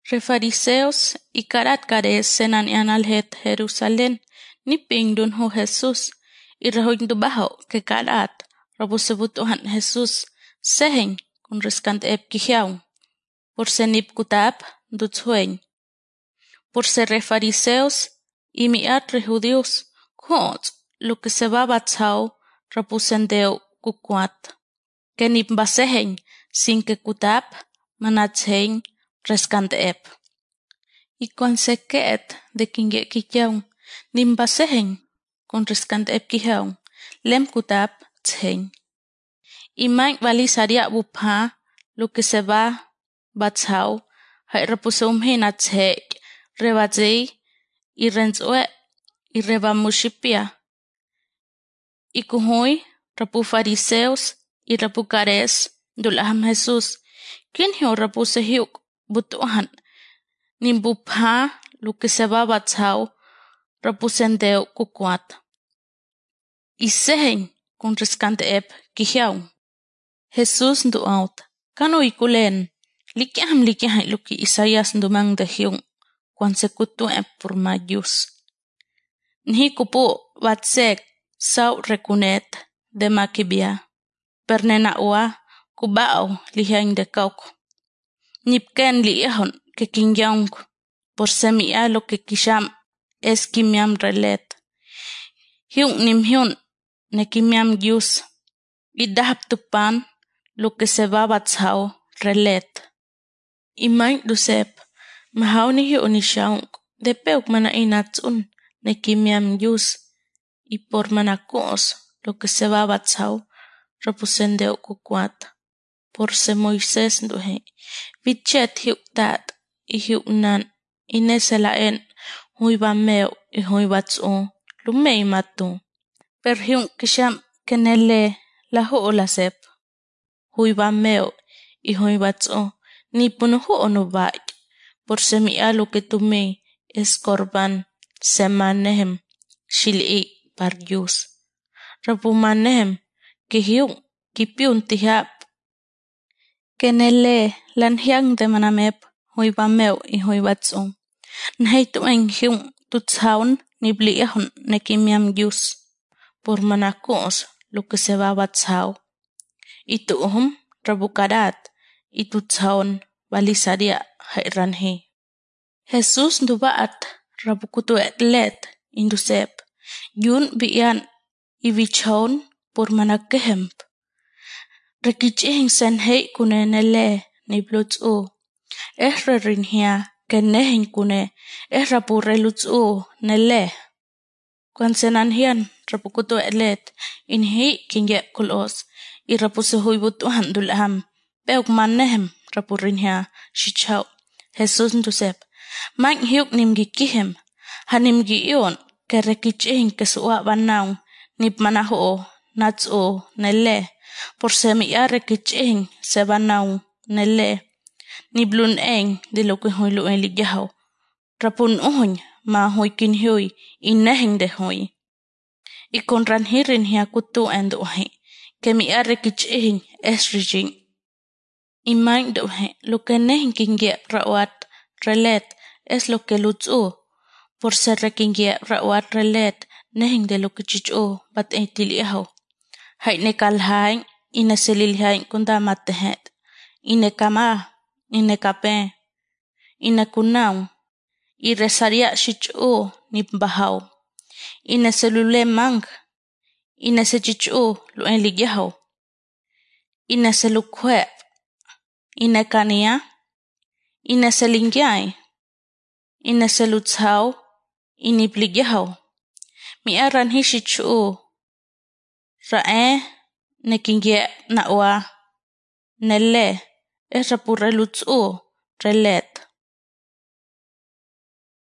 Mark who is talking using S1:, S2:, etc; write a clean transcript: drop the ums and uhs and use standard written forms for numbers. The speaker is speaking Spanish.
S1: Re fariseos y cares senan aljet Jerusalén ni pingdun ho Jesús y rehoin du bajo que carat robusebutuhan Jesús sehen kun riskant kihiaun por senip kutap dutsueñ por ser re fariseos y miat re judíos kuot lo que se va batzao robusendeo kukuat que nip basehen sin que kutap manatsein riskant y con seket de kinge kijaun nimbasehen con riskant kijaun lem kutap tsein y main valisaria bupha lo que se va batzao hay repusum hinatsek rebatzei y renzue y rebamushipia y kuhui repu fariseos y repu cares dulaham Jesús quién hiu repu sehiuk butuhan nimbupha lo que se va batzao repusendeo kukuat y sehen con riskant kihiaun Jesús nduaut kanu ikulen likiaham lo que Isaías ndumang de hiung cuan se kutue por mayus nhi kupu batsek sau rekunet de makibia pernena ua kubao lihain de kauk nipken liahon que kinyaung por semia lo que kisham es kimiam relet hiung nimhyun ne kimiam yus idahap tupan lo que se va batzao relet imain dusep mahau ni hiu ni shaung de peuk mana inatsun ne kimiam yus y por manakos lo que se va batzao repusendeo kukuat por se Moisés nduhe vichet hiuk tat y hiuk nan ineselaen hui bameo y hui batsu lumei matu per hiung kisham kenele la ho la sep hui bameo y hui batsu ni punuhu onubai por semia lo que tume es korban semanehem shili par yus rapumanehem que hiung kipiun tihap kenele lan hiang de manamep hui bameo y hui batsu nhei tueng hiung tutsaun nibliahon ne kimiam yus por manakos lo que se va batzao y tuhum rabukarat y tutsaun balisaria ranhi Jesús ndubaat rabukutuet let indusep yun bian y bichaun por manakehemp rekiching sen hei kunenele ni blutsu rinhia kenehin kune rapurelutsu nele kwan senan hian rapukutuet let inhi kinge kulos y rapusehui butuhan dulham peuk manehem rapurinhia shichau Jesús ndusep main hiuk nimgikihem hanimgi ion que rekiching que suwa banaung nip manaho natsu nele por semia rekiching se banaung nele ni blun eng de lo que hoy lo eligiao rapun uhuñ ma hoy kinhui inehing de hoy y con ranhirin hia kutu enduhi que mi rekiching es rijing y main dohe lo que nehing kinge rawat relet es lo que lutsu por ser rekinge rawat relet nehing de lo que chichu bat etiliaho hay ne kalhain ine selilhain kunda matehet ine kama ine kape ine kunaung y resaria shichu nipbahau ine selule mang ine se chichu lo eligiaho ine selukwe ine kania ine selingyai ine selutsau inibligiaho mi aran hishichu rae nekingie nawa nele es rapurelutsu relet